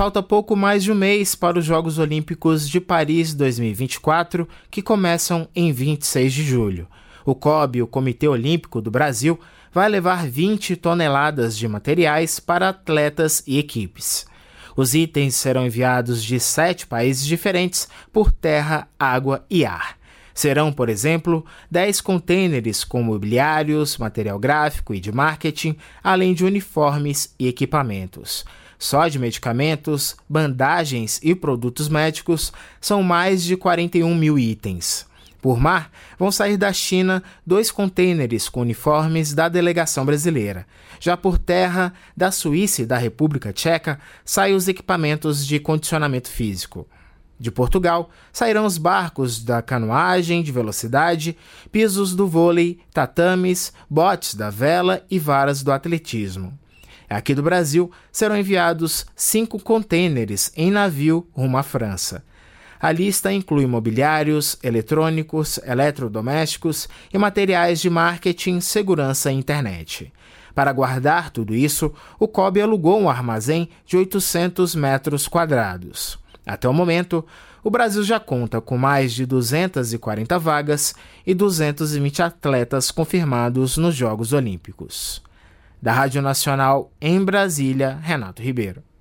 falta pouco mais de um mês para os Jogos Olímpicos de Paris 2024, que começam em 26 de julho. O COB, o Comitê Olímpico do Brasil, vai levar 20 toneladas de materiais para atletas e equipes. Os itens serão enviados de 7 países diferentes por terra, água e ar. Serão, por exemplo, 10 contêineres com mobiliários, material gráfico e de marketing, além de uniformes e equipamentos. Só de medicamentos, bandagens e produtos médicos são mais de 41 mil itens. Por mar, vão sair da China 2 contêineres com uniformes da delegação brasileira. Já por terra, da Suíça e da República Tcheca, saem os equipamentos de condicionamento físico. De Portugal, sairão os barcos da canoagem de velocidade, pisos do vôlei, tatames, botes da vela e varas do atletismo. Aqui do Brasil, serão enviados 5 contêineres em navio rumo à França. A lista inclui mobiliários, eletrônicos, eletrodomésticos e materiais de marketing, segurança e internet. Para guardar tudo isso, o COB alugou um armazém de 800 metros quadrados. Até o momento, o Brasil já conta com mais de 240 vagas e 220 atletas confirmados nos Jogos Olímpicos. Da Rádio Nacional em Brasília, Renato Ribeiro.